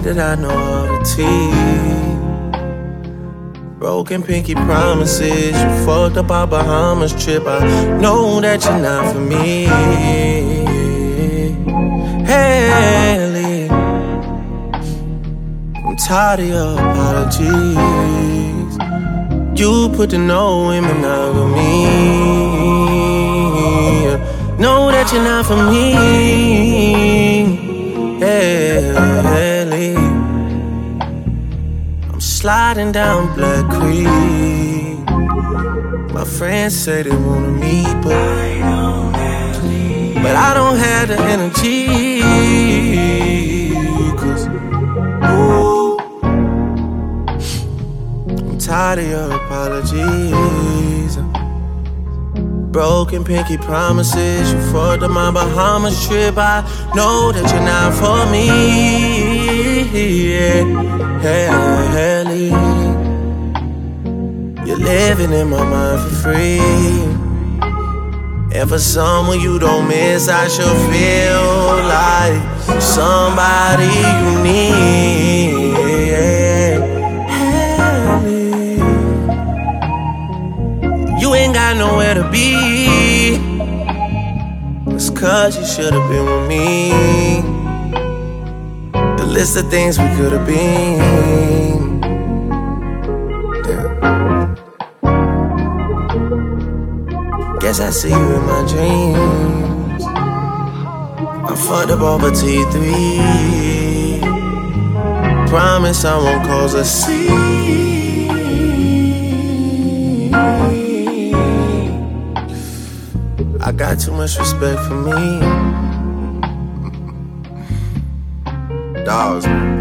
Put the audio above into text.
glad that I know how to tease. Broken pinky promises. You fucked up our Bahamas trip. I know that you're not for me. Haley, I'm tired of your apologies. You put the no in monogamy. Know that you're not for me. Haley, sliding down Black Creek. My friends say they wanna meet, but I don't have the energy. 'Cause ooh, I'm tired of your apologies. Broken pinky promises. You fucked up my Bahamas trip. I know that you're not for me. Haley, you're living in my mind for free. And for someone you don't miss, I should feel like somebody you need. Haley, you ain't got nowhere to be. It's 'cause you should've been with me. The list of things we could've been. Yeah. Guess I see you in my dreams. I fucked up over T3. Promise I won't cause a scene. I got too much respect for me. Dogs, man.